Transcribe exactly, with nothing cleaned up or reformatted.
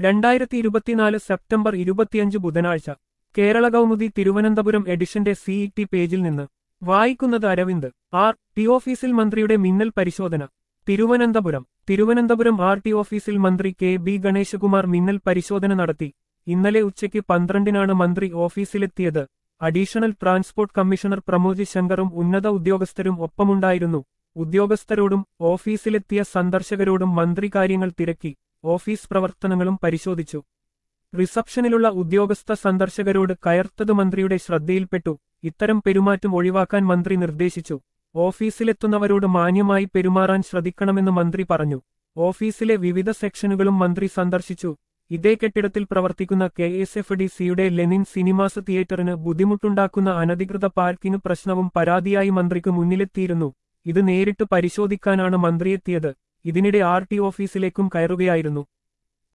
രണ്ടായിരത്തി ഇരുപത്തിനാല് സെപ്റ്റംബർ ഇരുപത്തിയഞ്ച് ബുധനാഴ്ച കേരള കൗമുദി തിരുവനന്തപുരം എഡിഷന്റെ സിഇടി പേജിൽ നിന്ന് വായിക്കുന്നത് അരവിന്ദ്. ആർ ടി ഓഫീസിൽ മന്ത്രിയുടെ മിന്നൽ പരിശോധന. തിരുവനന്തപുരം തിരുവനന്തപുരം ആർ ടി ഓഫീസിൽ മന്ത്രി കെ ബി ഗണേശകുമാർ മിന്നൽ പരിശോധന നടത്തി. ഇന്നലെ ഉച്ചയ്ക്ക് പന്ത്രണ്ടിനാണ് മന്ത്രി ഓഫീസിലെത്തിയത്. അഡീഷണൽ ട്രാൻസ്പോർട്ട് കമ്മീഷണർ പ്രമോദ് ശങ്കറും ഉന്നത ഉദ്യോഗസ്ഥരും ഒപ്പമുണ്ടായിരുന്നു. ഉദ്യോഗസ്ഥരോടും ഓഫീസിലെത്തിയ സന്ദർശകരോടും മന്ത്രി കാര്യങ്ങൾ തിരക്കി. ഓഫീസ് പ്രവർത്തനങ്ങളും പരിശോധിച്ചു. റിസപ്ഷനിലുള്ള ഉദ്യോഗസ്ഥ സന്ദർശകരോട് കയർത്തത് മന്ത്രിയുടെ ശ്രദ്ധയിൽപ്പെട്ടു. ഇത്തരം പെരുമാറ്റം ഒഴിവാക്കാൻ മന്ത്രി നിർദ്ദേശിച്ചു. ഓഫീസിലെത്തുന്നവരോട് മാന്യമായി പെരുമാറാൻ ശ്രദ്ധിക്കണമെന്ന് മന്ത്രി പറഞ്ഞു. ഓഫീസിലെ വിവിധ സെക്ഷനുകളും മന്ത്രി സന്ദർശിച്ചു. ഇതേ കെട്ടിടത്തിൽ പ്രവർത്തിക്കുന്ന കെ എസ് എഫ് ഡി സിയുടെ ലെനിൻ സിനിമാസ് തിയേറ്ററിന് ബുദ്ധിമുട്ടുണ്ടാക്കുന്ന അനധികൃത പാർക്കിംഗ് പ്രശ്നവും പരാതിയായി മന്ത്രിക്ക് മുന്നിലെത്തിയിരുന്നു. ഇത് നേരിട്ട് പരിശോധിക്കാനാണ് മന്ത്രിയെത്തിയത്. ഇതിനിടെ ആർ ടി ഓഫീസിലേക്കും കയറുകയായിരുന്നു.